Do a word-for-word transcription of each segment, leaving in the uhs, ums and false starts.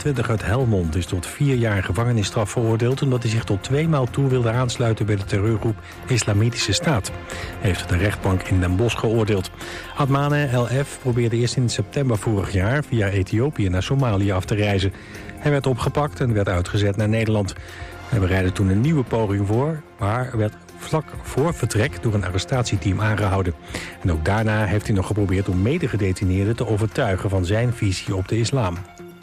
vijfentwintig uit Helmond is tot vier jaar gevangenisstraf veroordeeld omdat hij zich tot twee maal toe wilde aansluiten bij de terreurgroep Islamitische Staat, heeft de rechtbank in Den Bosch geoordeeld. Admane El F probeerde eerst in september vorig jaar via Ethiopië naar Somalië af te reizen. Hij werd opgepakt en werd uitgezet naar Nederland. Hij bereidde toen een nieuwe poging voor, maar werd vlak voor vertrek door een arrestatieteam aangehouden. En ook daarna heeft hij nog geprobeerd om medegedetineerden te overtuigen van zijn visie op de islam.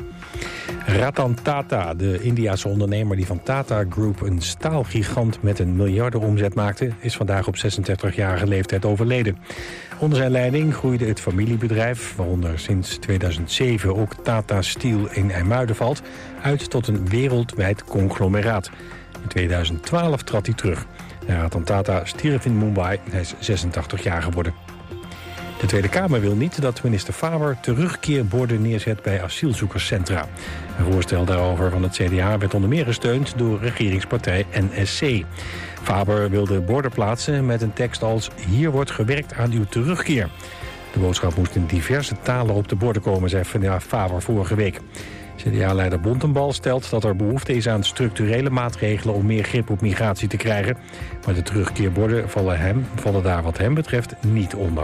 Ratan Tata, de Indiase ondernemer die van Tata Group een staalgigant met een miljardenomzet maakte, is vandaag op zesendertigjarige leeftijd overleden. Onder zijn leiding groeide het familiebedrijf, waaronder sinds tweeduizend zeven ook Tata Steel in IJmuiden valt, uit tot een wereldwijd conglomeraat. In tweeduizend twaalf trad hij terug. Ratan Tata stierf in Mumbai. Hij is zesentachtig jaar geworden. De Tweede Kamer wil niet dat minister Faber terugkeerborden neerzet bij asielzoekerscentra. Een voorstel daarover van het C D A werd onder meer gesteund door regeringspartij N S C. Faber wilde borden plaatsen met een tekst als "Hier wordt gewerkt aan uw terugkeer". De boodschap moest in diverse talen op de borden komen, zei Faber vorige week. C D A-leider Bontenbal stelt dat er behoefte is aan structurele maatregelen om meer grip op migratie te krijgen. Maar de terugkeerborden vallen, hem, vallen daar wat hem betreft niet onder.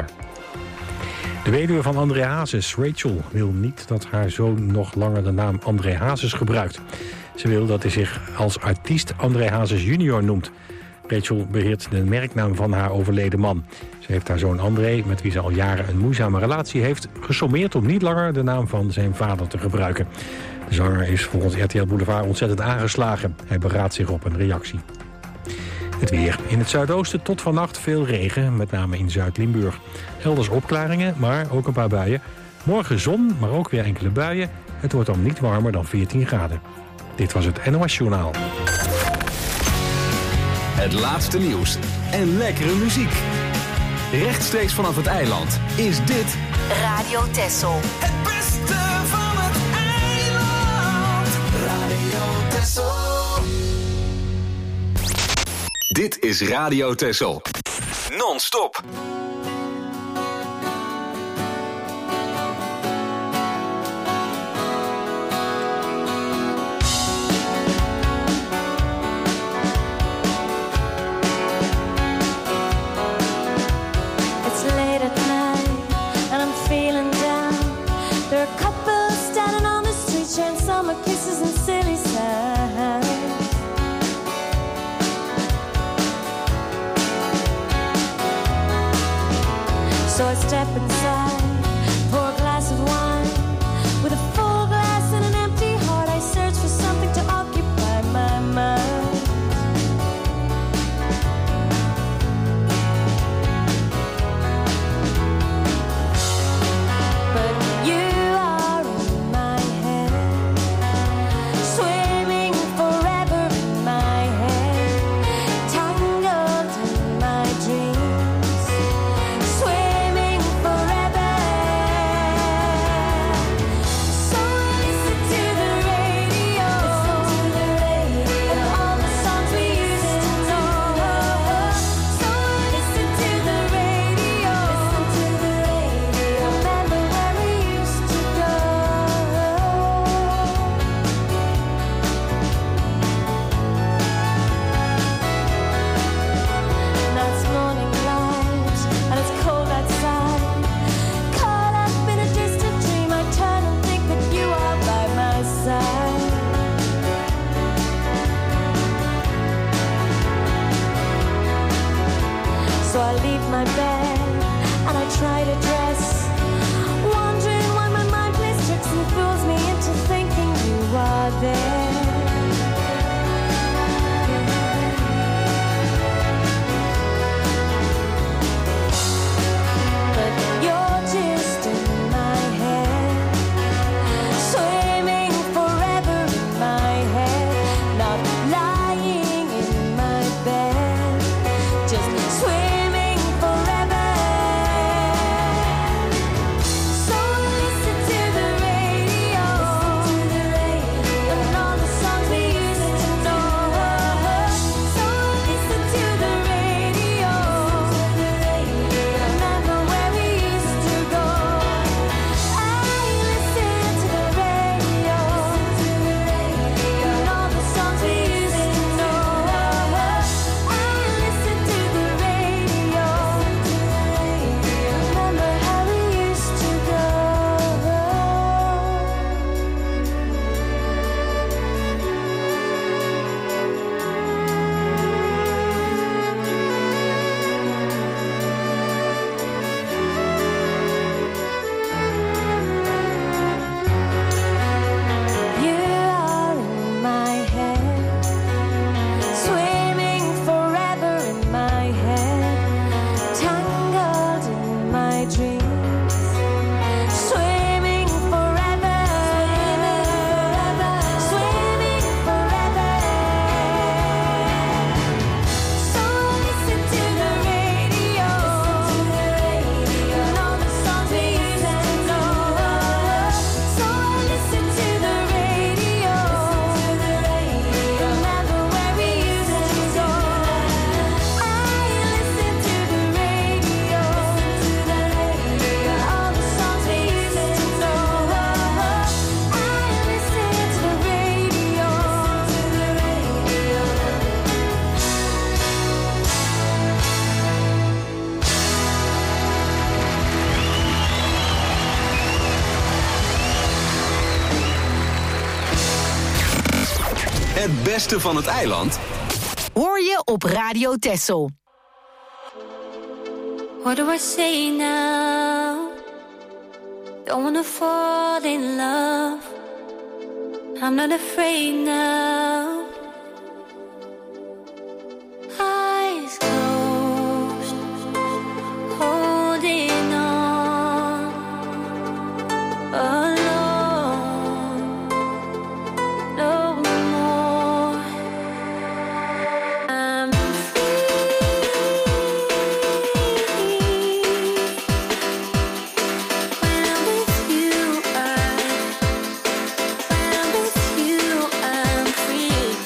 De weduwe van André Hazes, Rachel, wil niet dat haar zoon nog langer de naam André Hazes gebruikt. Ze wil dat hij zich als artiest André Hazes junior noemt. Rachel beheert de merknaam van haar overleden man. Ze heeft haar zoon André, met wie ze al jaren een moeizame relatie heeft, gesommeerd om niet langer de naam van zijn vader te gebruiken. De zanger is volgens R T L Boulevard ontzettend aangeslagen. Hij beraadt zich op een reactie. Het weer. In het zuidoosten tot vannacht veel regen, met name in Zuid-Limburg. Elders opklaringen, maar ook een paar buien. Morgen zon, maar ook weer enkele buien. Het wordt dan niet warmer dan veertien graden. Dit was het N O S-journaal. Het laatste nieuws en lekkere muziek. Rechtstreeks vanaf het eiland is dit Radio Texel. Het beste van het eiland. Radio Texel. Dit is Radio Texel. Non-stop. So I step inside, pour a glass of wine. With a full glass and an empty heart, I search for something to occupy my mind. But you are in my head, swimming forever in my head, tangled in my dreams. Forever Het beste van het eiland hoor je op Radio Texel. What do I say now? Don't wanna fall in love. I'm not afraid now. Eyes closed, holding on, alone, no more. I'm free.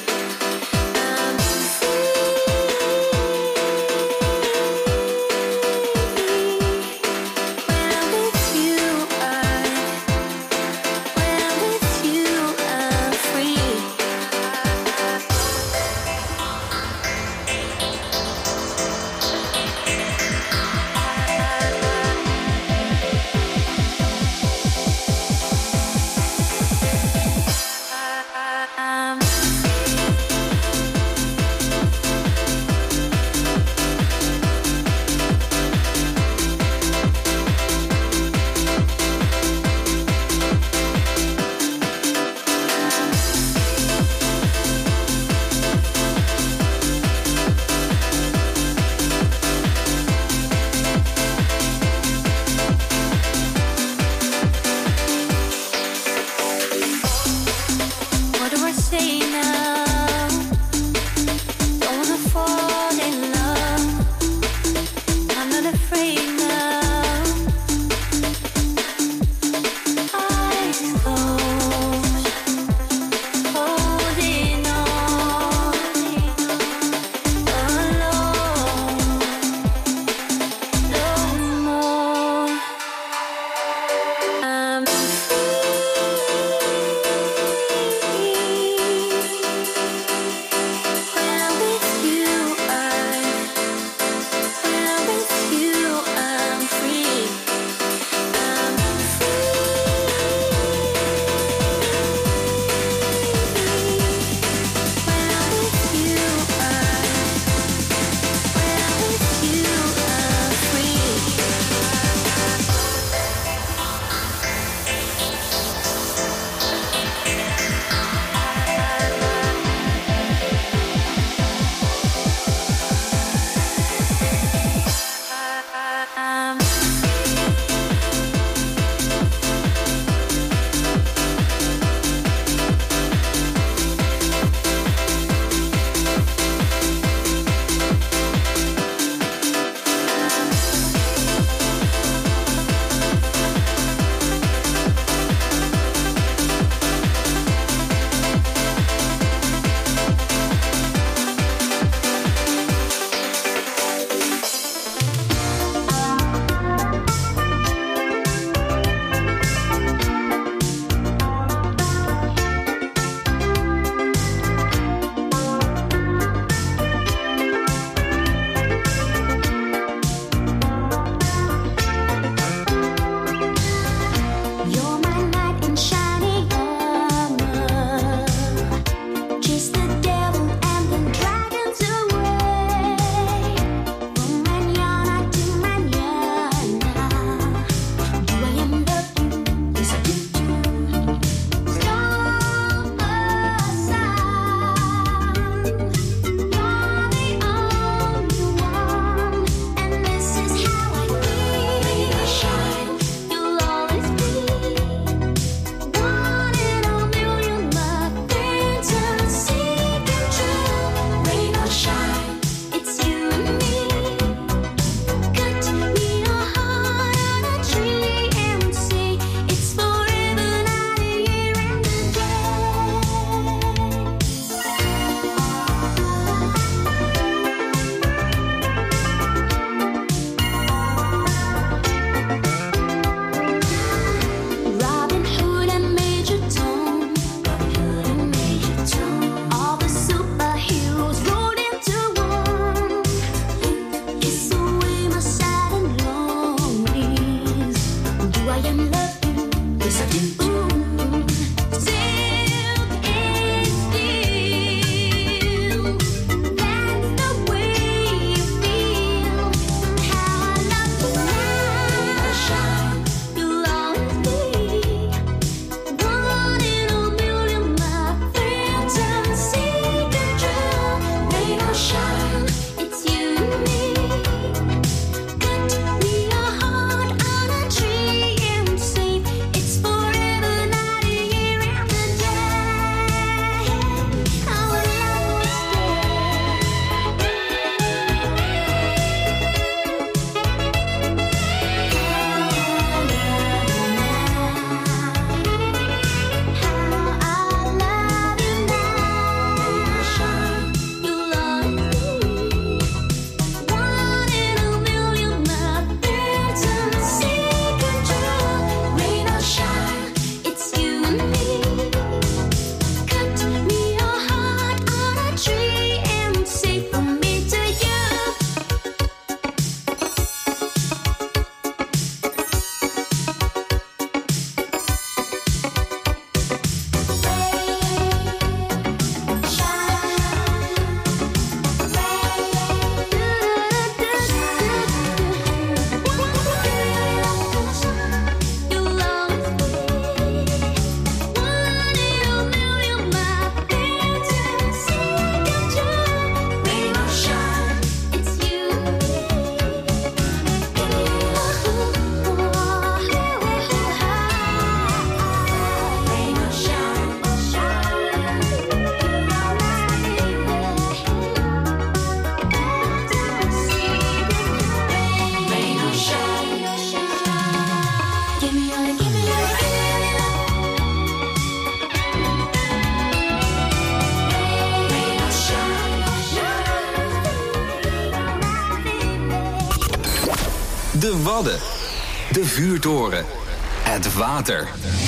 De Wadden. De vuurtoren. Het water.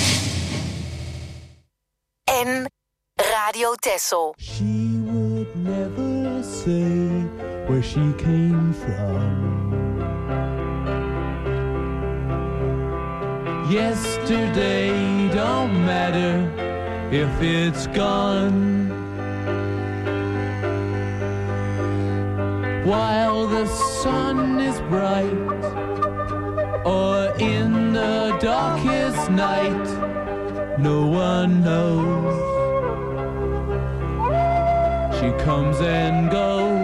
En Radio Texel. She would never say where she came from. Yesterday don't matter if it's gone. While the sun is bright, or in the darkest night, no one knows. She comes and goes.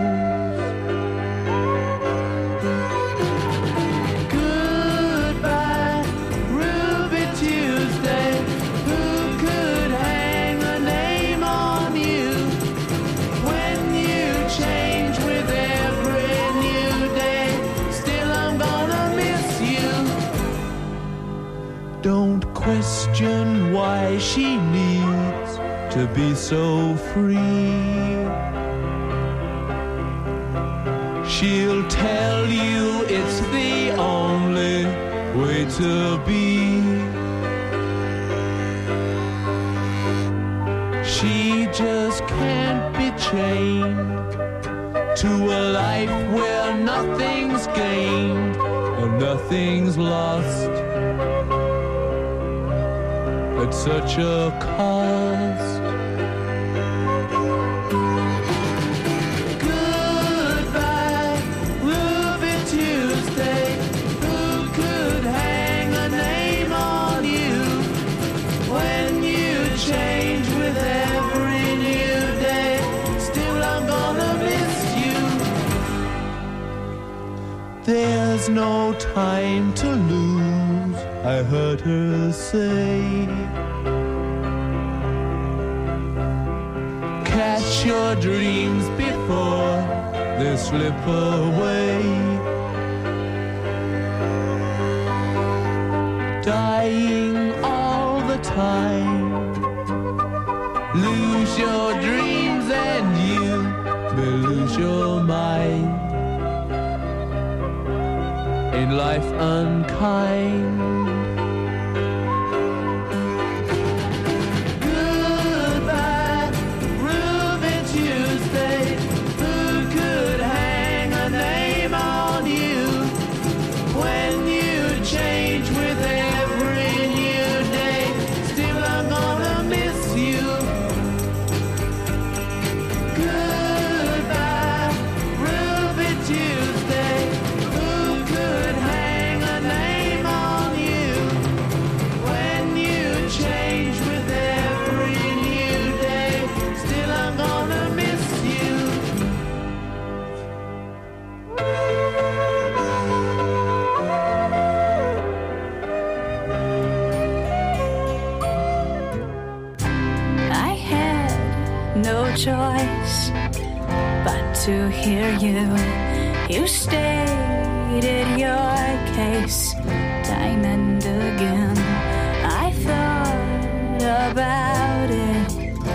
Goodbye, Ruby Tuesday. Who could hang a name on you when you change with every new day? Still, I'm gonna miss you. Don't question why she needs to be so free. She'll tell you it's the only way to be. She just can't be chained to a life where nothing's gained and nothing's lost at such a cost. Change with every new day. Still, I'm gonna miss you. There's no time to lose, I heard her say. Catch your dreams before they slip away. Dying all the time. Lose your dreams and you may lose your mind. In life unkind. Goodbye, Ruby Tuesday. Who could hang a name on you when you change with every new day? Still, I'm gonna miss you. Tuesday, who could hang a name on you when you change with every new day? Still, I'm gonna miss you. I had no choice but to hear you. You stated your case time and again. I thought about it.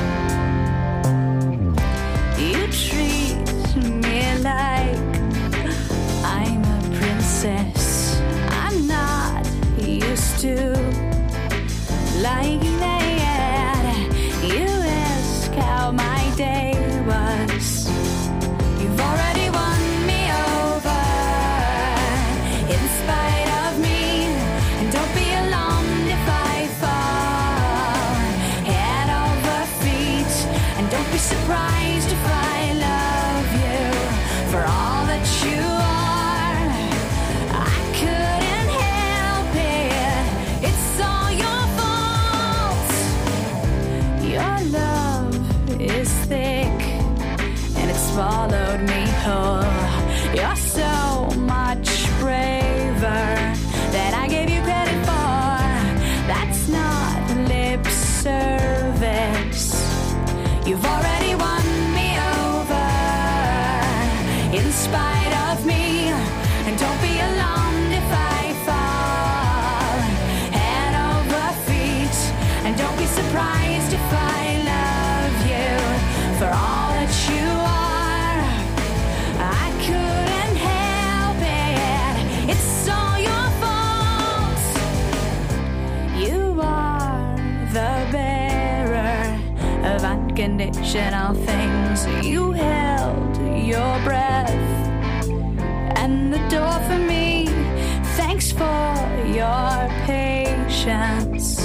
You treat me like I'm a princess. I'm not used to like that. You ask how my day was. You've already won me over, in spite of me. And don't be alarmed if I fall head over feet. And don't be surprised if I love you for all that you are. I couldn't help it. It's all your fault. Your love is thick and it's swallowed me whole. You're so much braver than I gave you credit for. That's not lip service. You've already won me over, in spite of me. And don't be alarmed if I fall head over feet. And don't be surprised if I love you for all that you are. I couldn't help it. It's all unconditional things. You held your breath and the door for me. Thanks for your patience.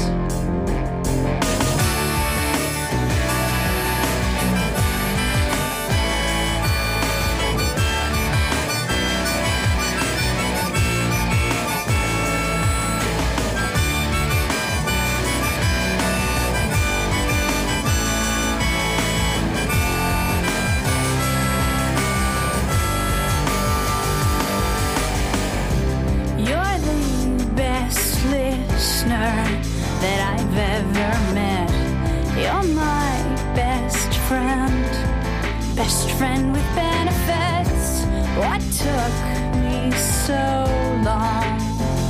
That I've ever met. You're my best friend, best friend with benefits. What took me so long?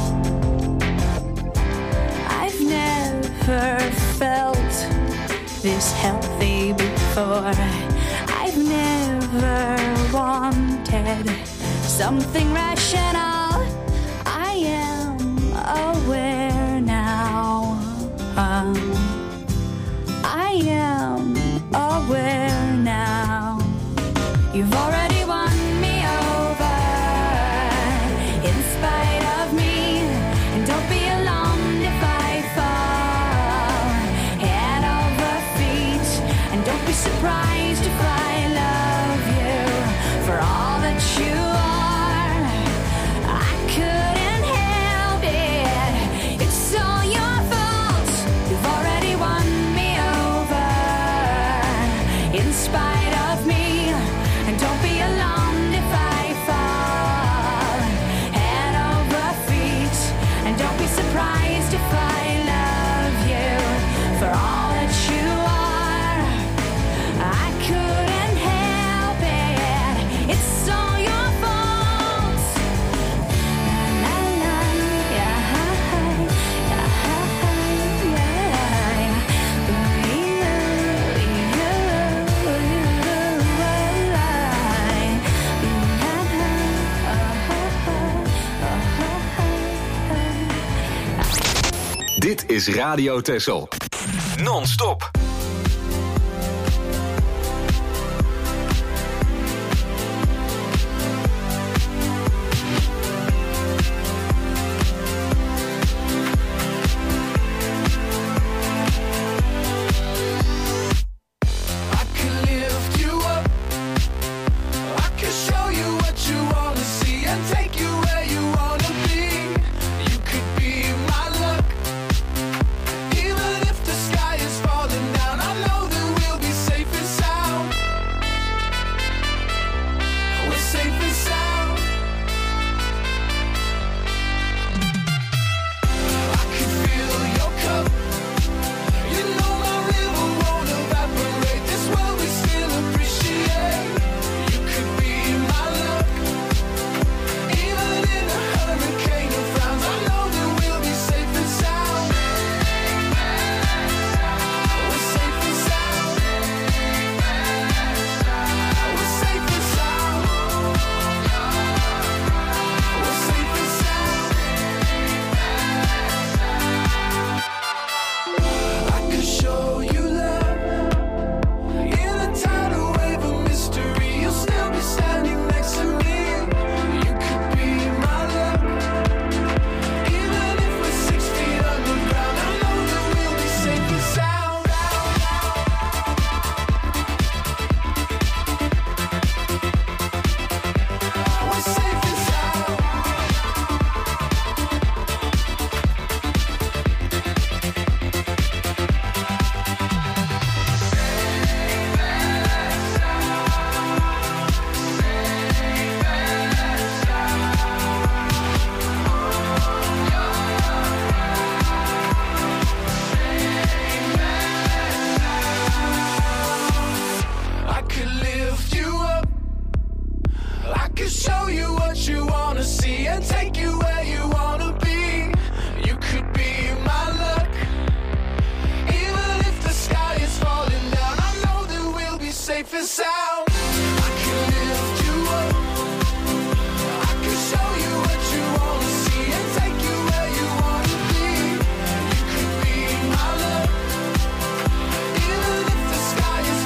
I've never felt this healthy before. I've never wanted something rational. I am aware now. Um, I am aware now. You've already won me over in spite of me. And don't be alarmed if I fall head over feet. And don't be surprised if I love you for all that you are. I couldn't help it. It's all your fault. You've already won me over in spite of me. And don't be alarmed if I fall head over feet. And don't be surprised if I love you for all that you are. I couldn't help it. It's all your fault. La, la, yeah, yeah, Dit is Radio Texel. Non-stop. I can lift you up. I can show you what you wanna see and take you where you wanna be. You could be my luck. Even if the sky is falling down, I know that we'll be safe and sound. We're safe and sound. I can fill your cup. You know my river won't evaporate. This world we still appreciate. You could be my luck. Even in a hurricane of frowns, I know that we'll be safe and sound. We're safe and sound. We're safe and sound. We're safe and sound. I could show you love in a tidal wave of mystery. You'll still be standing next to me. You could be my luck. Even if we're six feet underground, I know that we'll be safe and sound. We're safe and sound. I could lift you up. I could show you what you wanna see and take you where you wanna be. You could be my luck. Even if the sky is falling down, I know that we'll be safe and sound. I could lift you up. I could show you what you wanna see and take you where you wanna be. You could be my luck. Even if the sky is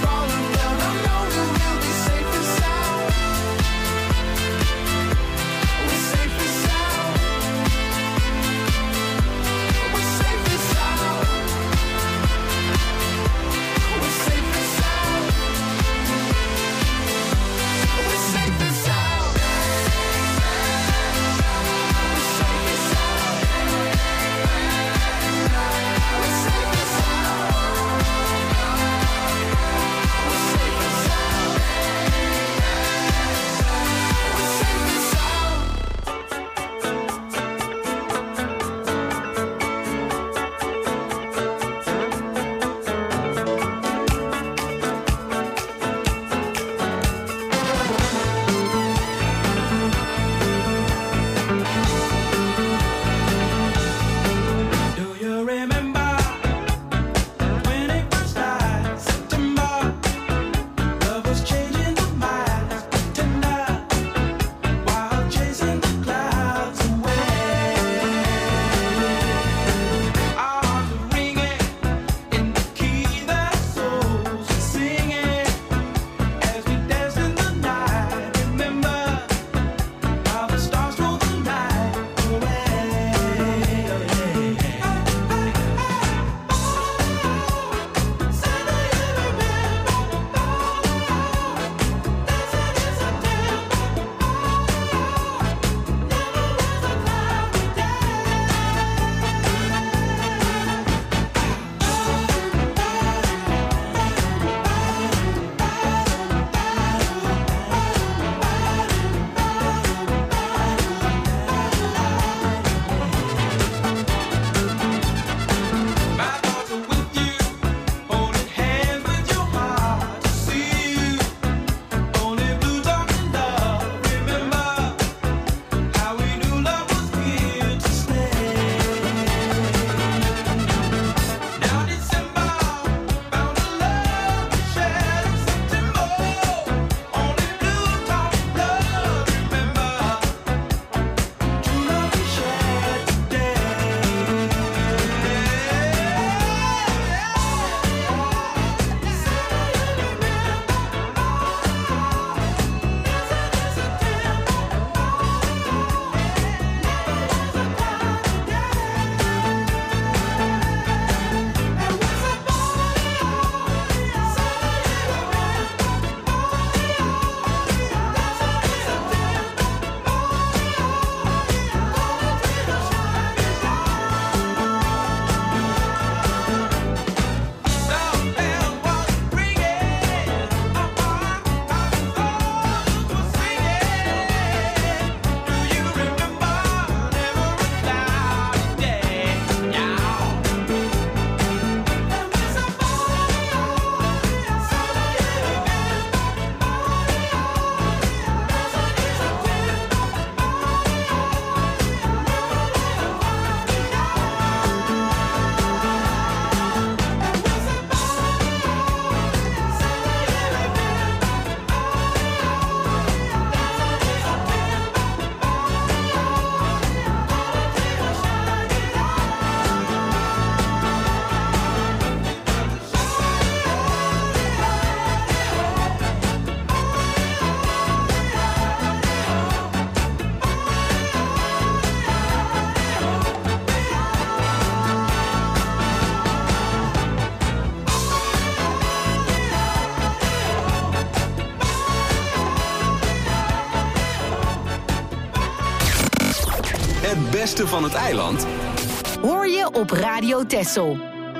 Het beste van het eiland hoor je op Radio Texel.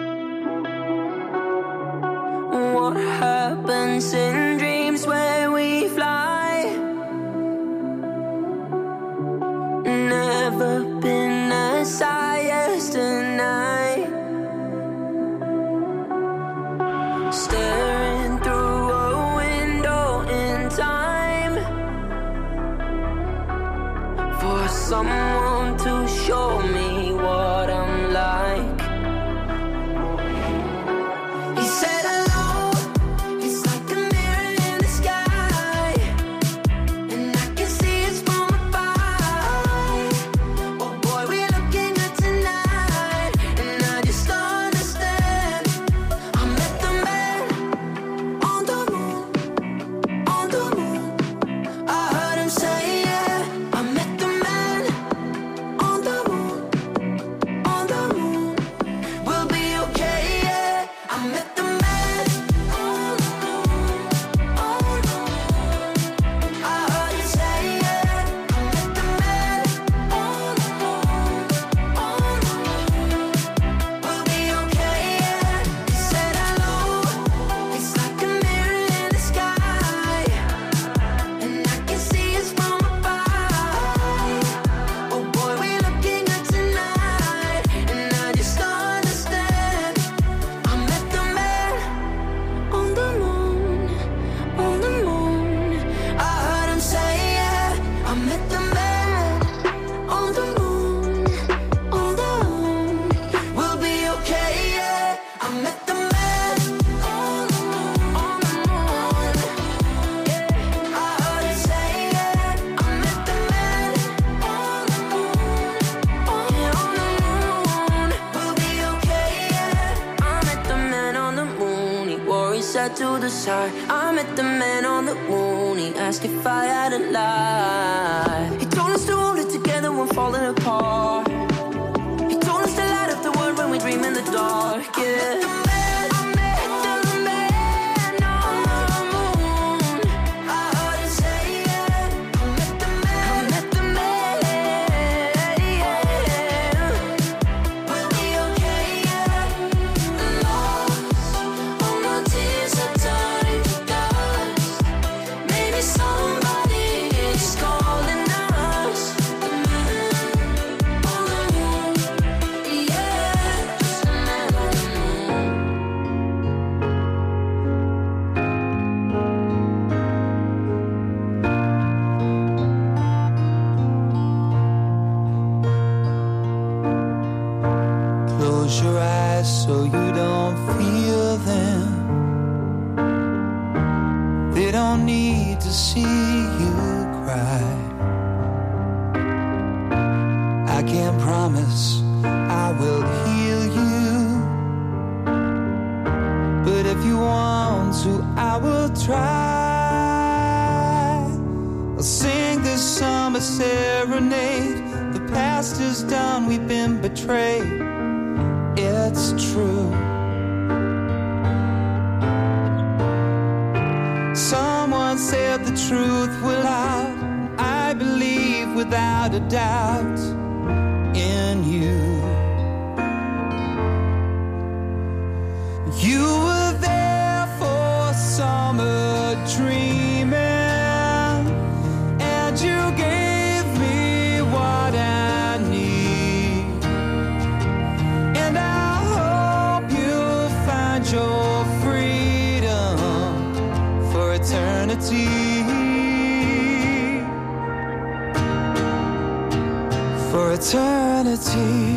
What happens in dreams where we fly? Never been as high as tonight. Staring through a window in time for someone to show me what I'm like. He said hello, it's like a mirror in the sky, and I can see it's from above. Oh boy, we're looking good tonight, and I just don't understand. I met the man on the moon, on the moon. I heard him say yeah. I met the man on the moon, on the moon. We'll be okay, yeah. I met the man on the moon, on the moon. I heard him say yeah. I met the man on the moon, on the moon. We'll be okay, yeah. He said hello, it's like a mirror in the sky, and I can see it's from above. Oh boy, we're looking good tonight, and I just don't understand. I met the man on the moon, on the moon. I heard him say yeah. I met the man on the moon, on the moon. We'll be okay, yeah. I met the man on the moon, on the moon. Yeah, I heard him say yeah. I met the man on the moon, on the moon. We'll be okay, yeah. I met the man on the moon. He wore his hat to the side. I met the man on the moon. He asked if I had a lie. He told us to hold it together when falling apart. He told us to light up the world when we dream in the dark. Yeah. I met the man on the moon. I heard him say yeah. I met the man. I met the man. Yeah. We'll be okay, yeah. Lost all my tears are turned to dust. Maybe somebody is calling us. The man on the moon. Yeah, just the man on the moon. Close your eyes so you don't feel them. They don't need to see you cry. I can't promise I will heal you, but if you want to, I will try. I'll sing this summer serenade. The past is done, we've been betrayed. It's true. Someone said the truth will out. I believe without a doubt in you. You were there for summer dreaming, and you gave me what I need. And I hope you'll find your freedom for eternity. For eternity.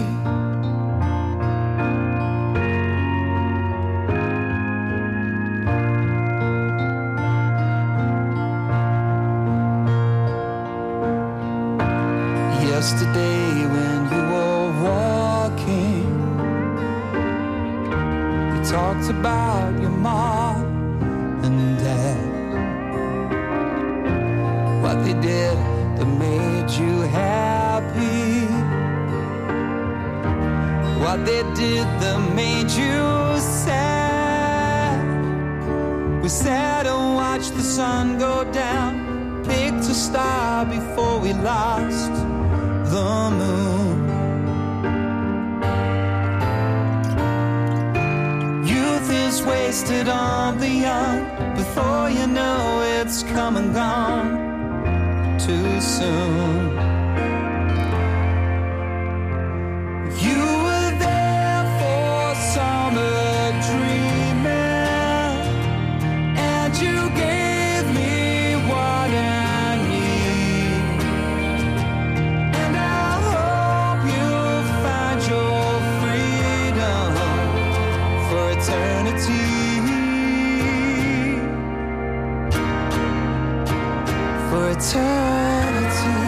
Yesterday when you were walking, you talked about your mom and dad, what they did that made you happy, what they did that made you sad. We sat and watched the sun go down, picked a star before we lost the moon. Youth is wasted on the young. Before you know it's come and gone too soon. You were there for summer dreaming, and you gave me what I need. And I hope you find your freedom for eternity. For eternity.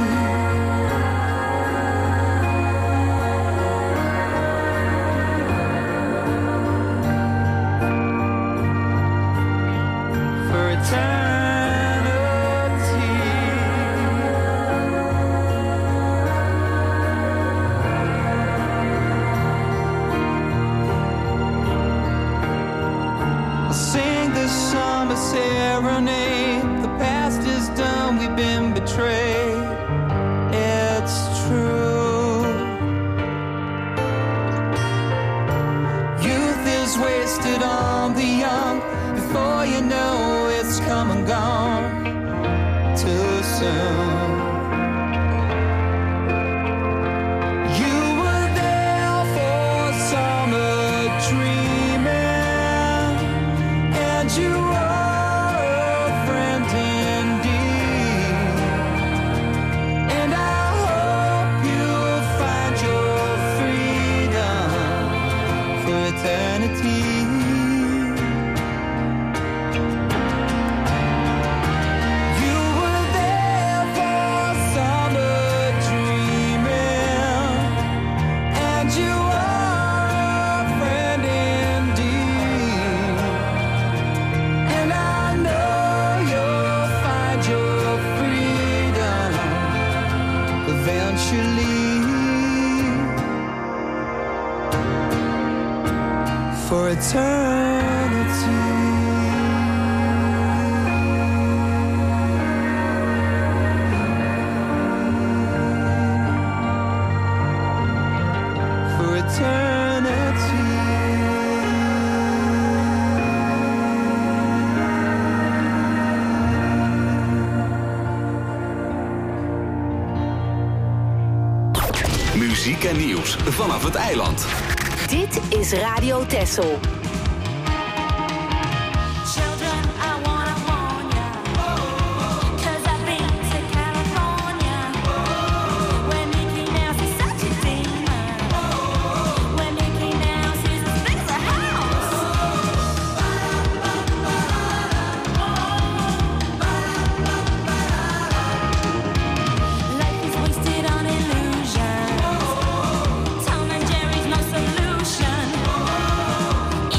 For eternity. I'll sing this summer serenade. The past is done, we've been betrayed. It's true. Youth is wasted on the young. Before you know it's come and gone too soon. You were there for summer dreaming, and you are a friend indeed. And I hope you'll find your freedom for eternity. You were there for summer dreaming, and you are a friend indeed. And I know you'll find your freedom eventually. For eternity. For eternity. Muziek en nieuws vanaf het eiland. Dit is Radio Texel. Children, I wanna warn ya, 'cause I've been to California, where Mickey Mouse is such a demon, where Mickey Mouse is as big as a house. Life is wasted on illusions. Tom and Jerry's no solution.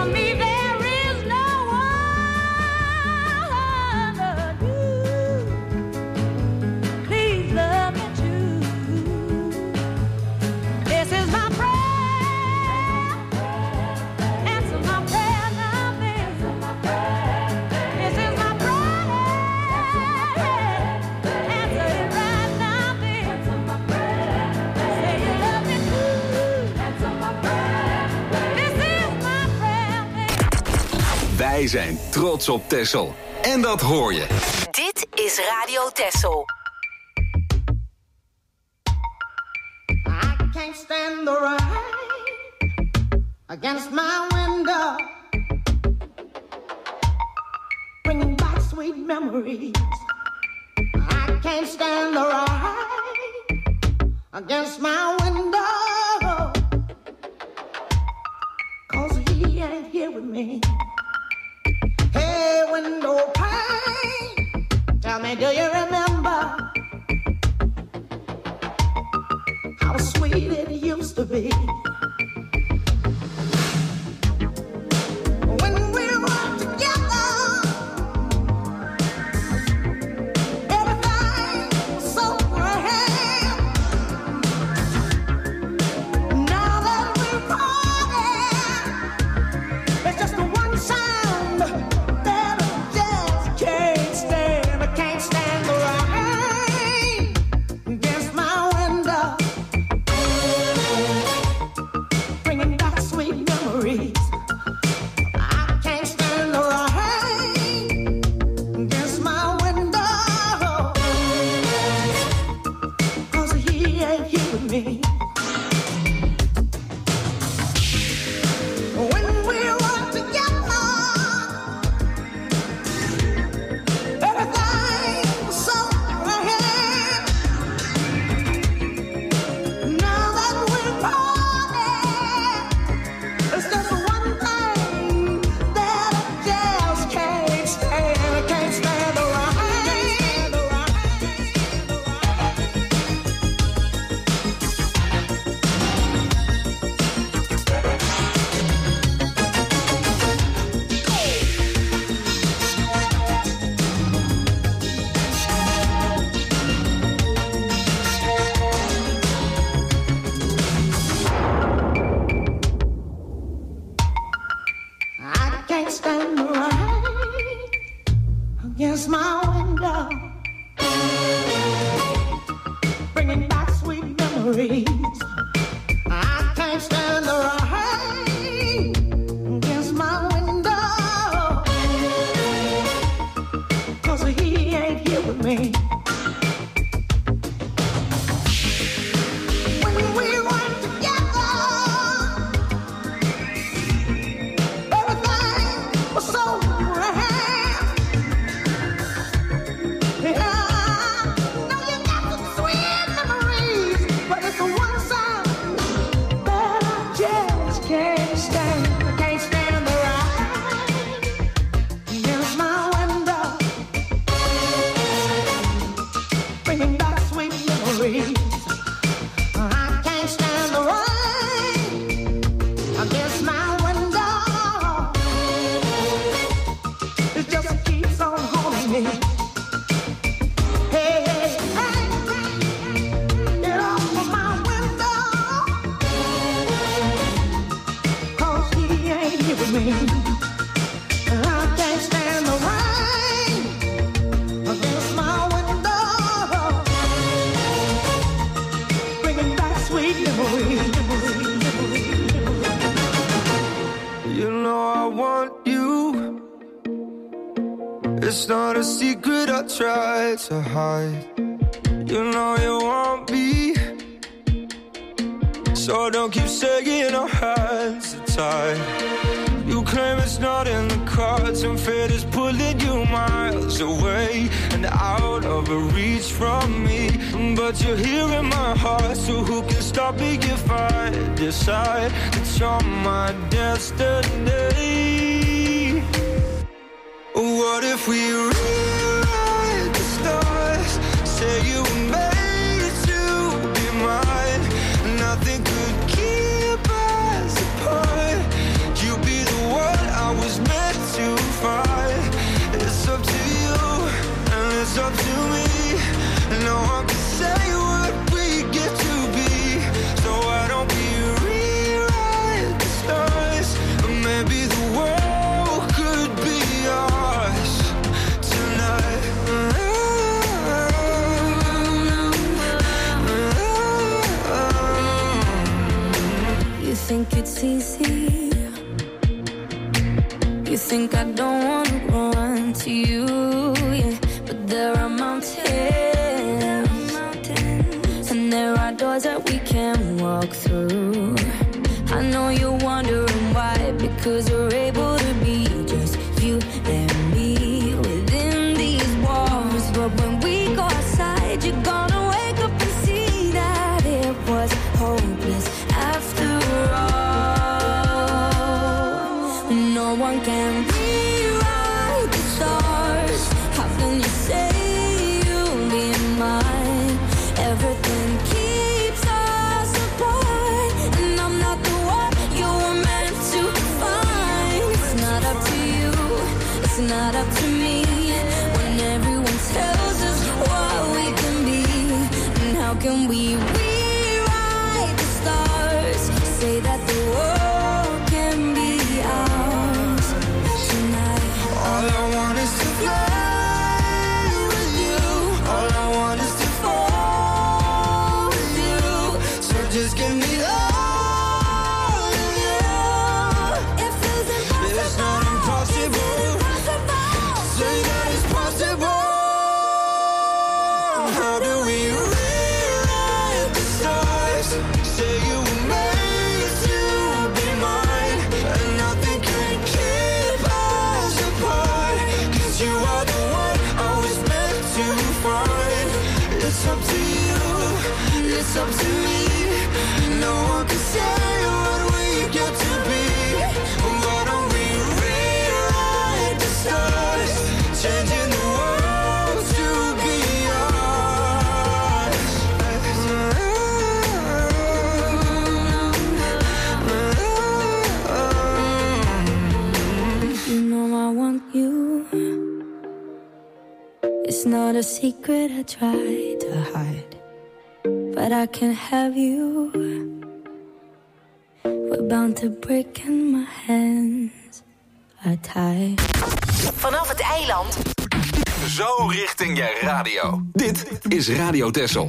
For me, there is no one but you. Please love me too. This is my prayer. Answer my prayer now, baby. This is my prayer. Answer it right now, baby. Say you love me too. Answer my prayer. This is my prayer, baby. Wij zijn trots op Texel. En dat hoor je. Dit is Radio Texel. I can't stand the rain against my window, bringing back sweet memories. I can't stand the rain against my window, 'cause he ain't here with me. Hey, window pane, tell me, do you remember how sweet it used to be? When we were together, everything was so grand. Now that we're parted, it's just the one sound that I just can't stand. I can't stand the rain against my window, bringing back sweet memories. I can't stand the rain against my window, 'cause he ain't here with me. When we were together, everything was so grand. Now that we're parted, it's just one thing that I just can't stand. I can't stand the rain. I can't stand the rain against my window, bringing back sweet memories. I can't stand the rain against my window, 'cause he ain't here with me. When we were together, everything was so grand. Yeah, now you got some sweet memories, but it's the one sound that I just can't stand. I can't stand the rain against my window, bringing back sweet memories. I can't stand the rain against my window. It just keeps on haunting me. Hey, hey, hey, get off of my window, 'cause he ain't here with me. I can't stand the rain against my window, bringing back sweet memories. You know I want you. It's not a secret I try to hide. You know you want me, so don't keep saying our hands are tied. You claim it's not in the cards, and fate is pulling you miles away and out of reach from me. But you're here in my heart, so who can stop me if I decide that you're my destiny? What if we rewrite the stars? Say you were made to be mine. Nothing could keep us apart. You be the one easy. You think I don't wanna run to you, yeah, but there are mountains, and there are doors that we can walk through. I know you're wondering why, because we're able to be just you and me within these walls. But when we go outside, you're gonna wake up and see that it was hopeless after all. No one can rewrite the stars. How can you say you'll be mine? Everything keeps us apart, and I'm not the one you were meant to find. It's not up to you, it's not up to me, when everyone tells us what we can be. And how can we rewrite the stars? Say that the world can be ours tonight. All I want is to fly with you. All I want is to fall with you. So just give me all of you. It feels impossible. It's not impossible. Say that it's possible. How do we rewrite the stars? Say you were made to be mine, and nothing can keep us apart. 'Cause you are the one I was meant to find. It's up to you, it's up to me. No one can say what we get to be. Why don't we rewrite the stars? Changing the world to be ours. You know I want you. It's not a secret I try to hide, but I can have you. We're bound to break and my hands are tied. Vanaf het eiland. Zo richting je radio. Dit is Radio Texel.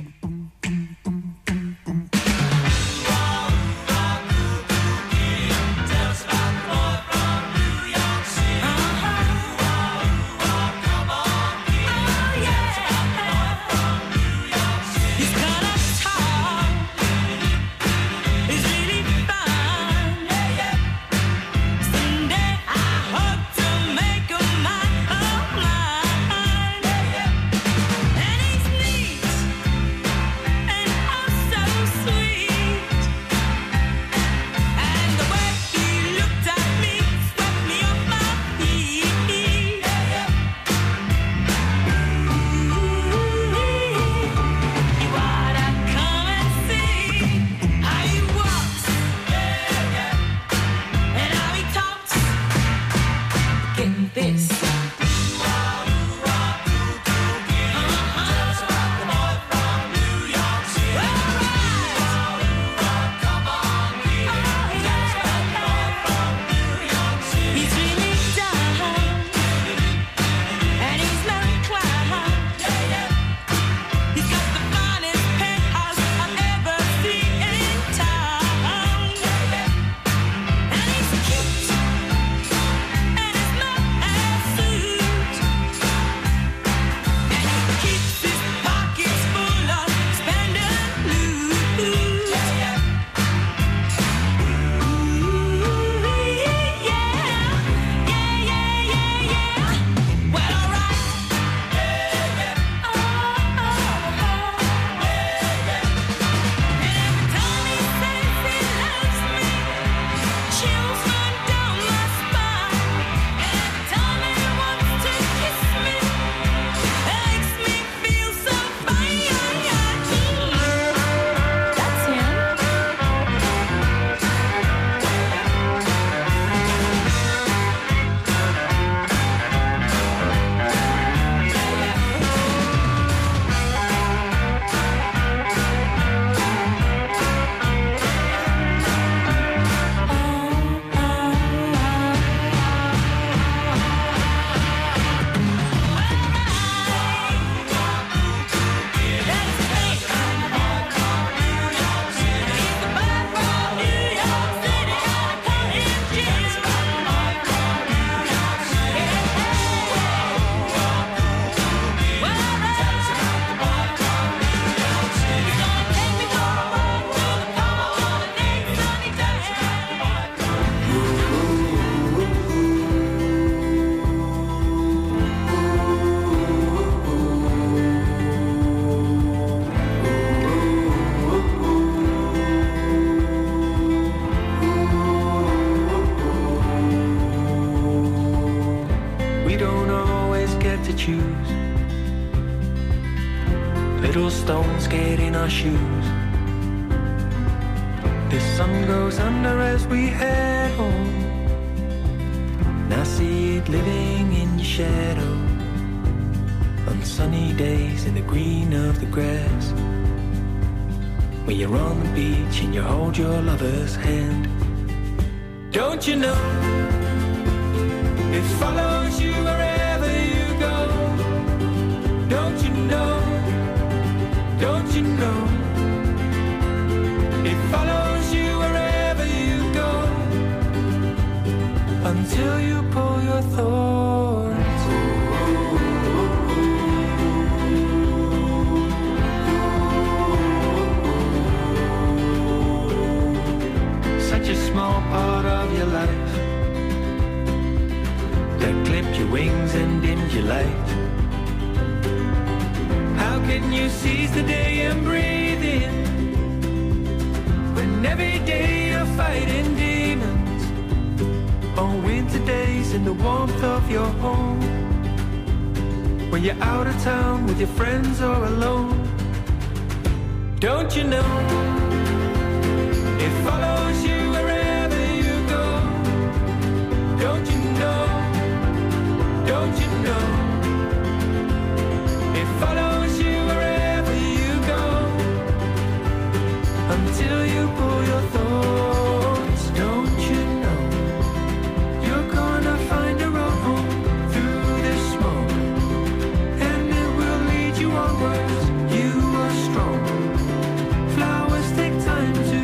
And he's neat. Little stones get in our shoes. The sun goes under as we head home. And I see it living in your shadow. On sunny days in the green of the grass. When you're on the beach and you hold your lover's hand. Don't you know it follows you wherever you go? Don't you know? Don't you know it follows you wherever you go until you pull your thorns. Such a small part of your life that clipped your wings and dimmed your light. How can you seize the day and breathe in when every day you're fighting demons? On winter days in the warmth of your home, when you're out of town with your friends or alone. Don't you know it follows you wherever you go? Don't you know? Don't you know it follows you wherever you go until you pull your thorns? Don't you know you're gonna find a road home through the smoke, and it will lead you onwards. You are strong. Flowers take time to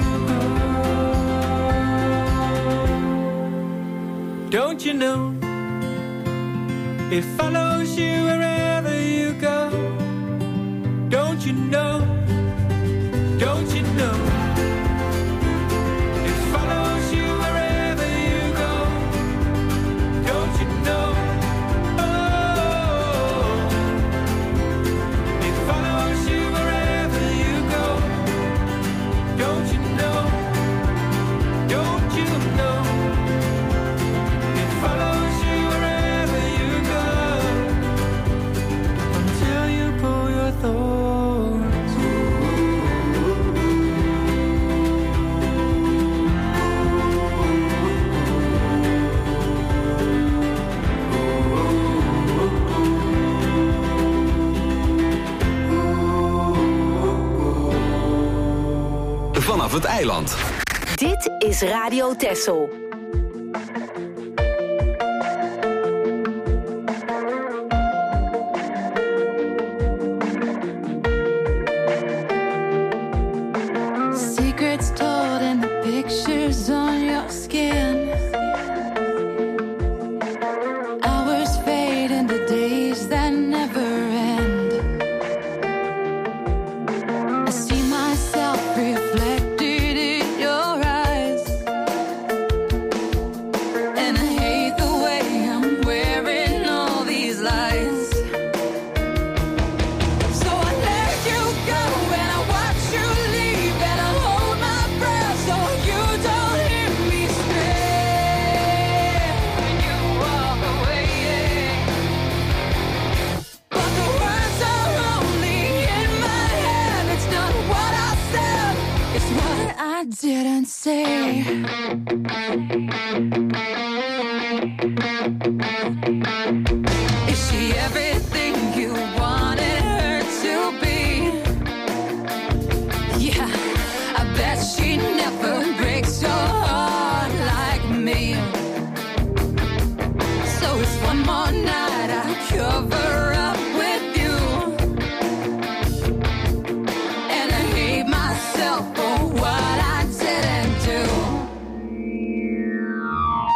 grow. Don't you know it follows you wherever you go? Don't you know? Don't you know? It follows you wherever you go. Don't you know? Oh, it follows you wherever you go. Don't you know? Don't you know? It follows you wherever you go until you pull your thorns. Vanaf het eiland. Dit is Radio Texel. Secrets told in the pictures on your skin. Hours fade into days that never end. I see myself reflected in your eyes, and I hate the way I'm wearing all these lies. So I let you go and I watch you leave, and I hold my breath so you don't hear me scream when you walk away. But the words are only in my head. It's not what I said, it's what I didn't say. Is she everything you wanted her to be? Yeah, I bet she never breaks your heart like me. So it's one more night I cover up with you, and I hate myself for what I didn't do.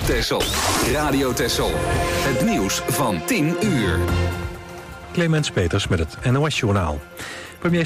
Texel. Radio Texel. Het nieuws van tien uur. Clemens Peters met het N O S-journaal.